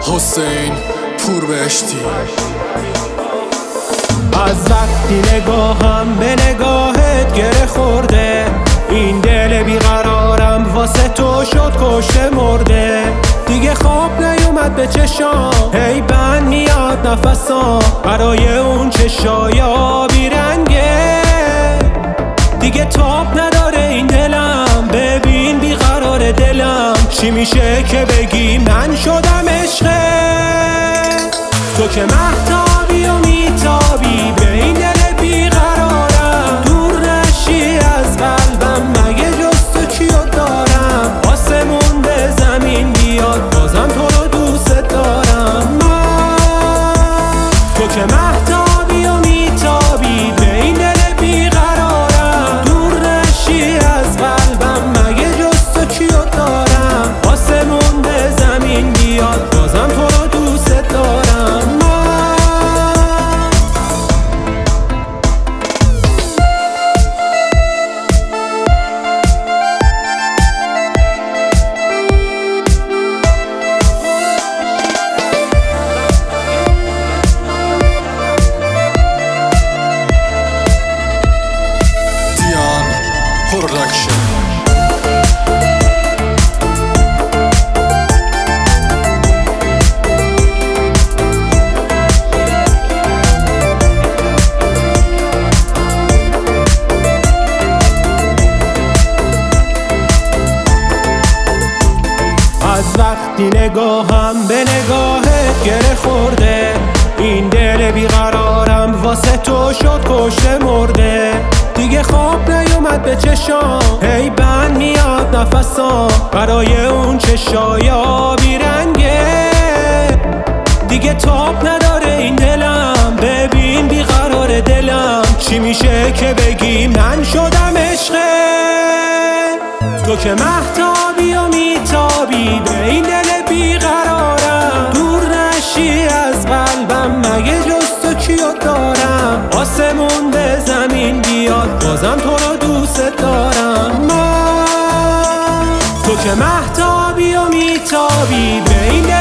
حسین پوربهشتی. از وقتی نگاهم به نگاهت گره خورده، این دل بیقرارم واسه تو شد کشته مرده. دیگه خواب نیومد به چشام، هی بند میاد نفسام برای اون چشای آبی رنگه. دیگه تاب نداره این دلم، ببین بیقرار دلم. چی میشه که بگی من شدم عشقه؟ تو که مهتابی و میتابی به این دل بیقرارم، دور نشی از قلبم مگه جز تو کیو دارم؟ آسمون به زمین بیاد بازم تو رو دوست دارم من. تو که مهتابی و میتابی به این دل بیقرارم، دور نشی از قلبم مگه جز تو کیو دارم؟ آسمون به زمین بیاد بازم تو رو دوست دارم من. از وقتی نگاهم به نگاهت گره خورده، این دل بیقرارم واسه تو شد کشته مرده. دیگه خواب نیومد به چشام، هی بند میاد نفسام برای اون چشای آبی رنگه. دیگه تاب نداره این دلم، ببین بیقرار دلم. چی میشه که بگی من شدم عشقه؟ تو که مهتابی و میتابی به این دل بیقرارم، دور نشی از قلبم مگه جز تو کیو دارم؟ آسمون به زمین بیاد بازم تو رو دوست دارم من. تو که مهتابی و میتابی به این دل